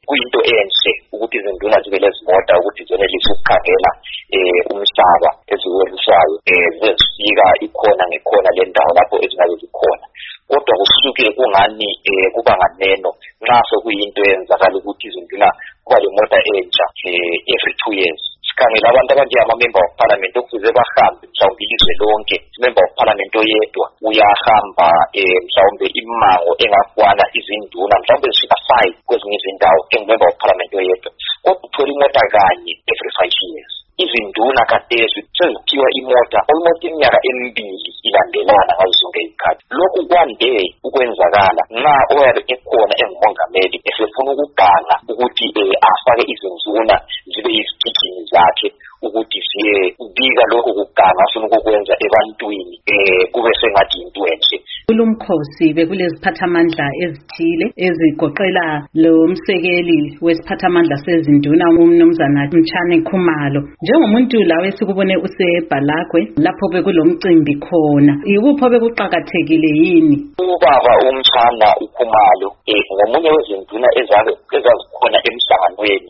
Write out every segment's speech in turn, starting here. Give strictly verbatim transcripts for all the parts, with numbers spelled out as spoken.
kuyinto enhle ukuthi izinduna zibe lezimota ukuthi zenelise ukukhangela eh umhlaba eziweliswayo eh zifika ikhona ngekhona le ndawo lapho ezingabe zikhona. Kodwa kusuke kungani eh kuba nganeno nxa sokuyinto yenzakala ukuthi izinduna kuba le mota entsha eh every two years. Sikhangela abantu abanjengama member of parliament okufuze bahambe mhlawumbe ilizwe lonke. Member of parliament oyedwa uyahamba eh mhlawumbe imango engakwana izinduna mhlawumbe zifika five kwezinye izindawo engimember of parliament oyedwa. Kodwa uthola imota kanye every five years. Izinduna kathesi seziphiwa imota almost iminyaka emibili ilandelana ngazo zonke izikhathi. Lokhu kwande ukwenzakala nxa oyabe ekhona engumongameli esefuna ukuganga ukuthi eh afake izinduna zibe yizigijini zakhe ukuthi siye ubika lokho kuganga afuna ukukwenza ebantwini eh kube sengathi into enhle. Kulomkhosi bekuleziphathamandla ezithile ezigoqela lo msekeli wesiphathamandla sezinduna umnumzana Mtshane Khumalo. Njengomuntu lawe sikubone useBhalagwe lapho bekulomcimbi khona, ikupho bekuqhakathekile yini? Ubaba uMtshana uKhumalo eh ngomunye wezinduna ezabe ezazikhona emhlanganweni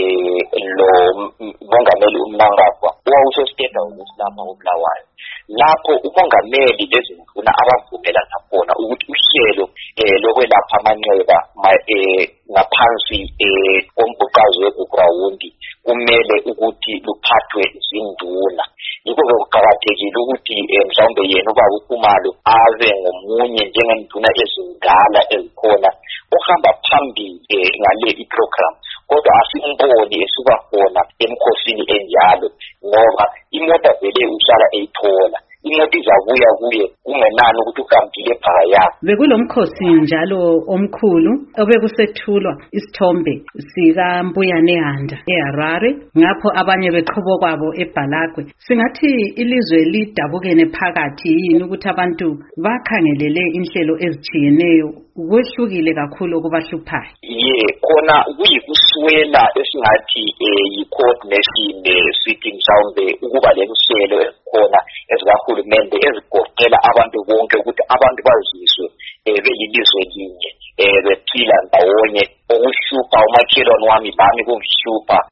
eh lo mongameli uMnangagwa owawusesitenda ukusilapha uBulawayo. Lapho umongameli lezinduna abavumela khona ukuthi uhlelo eh lokwelapha amanxeba eh ngaphansi eh kombhuqazo weGrawundi kumele ukuthi luphathwe izinduna. Yikho bekuqhakathekile ukuthi mhlawumbe yena ubaba uKhumalo aze ngomunye njengenduna ezindala ezikhona ohamba phambili ngale iprogram. Kodwa asimboni esuka khona emkhosini enjalo ngoba imota vele uhlala eyithola. Imota izabuya kuye kungenani ukuthi uhambile phaya. Bekulomkhosi njalo omkhulu obekusethulwa isithombe sika Mbuyane Handa eHarare ngapho abanye beqhubo kwabo eBhalagwe. Singathi ilizwe lidabukene phakathi yini ukuthi abantu bakhangelele inhlelo ezitshiyeneyo kwehlukile kakhulu okubahluphayo. Ye khona kuyikuswela esingathi yi-coordination sithi mhlawumbe ukuba leluhlelo khona ezikahulumende ezigoqela abantu bonke ukuthi abantu bazizwe belilizwe linye bephila ndawonye. Okuhlupha umakhelwane wami lami kungihlupha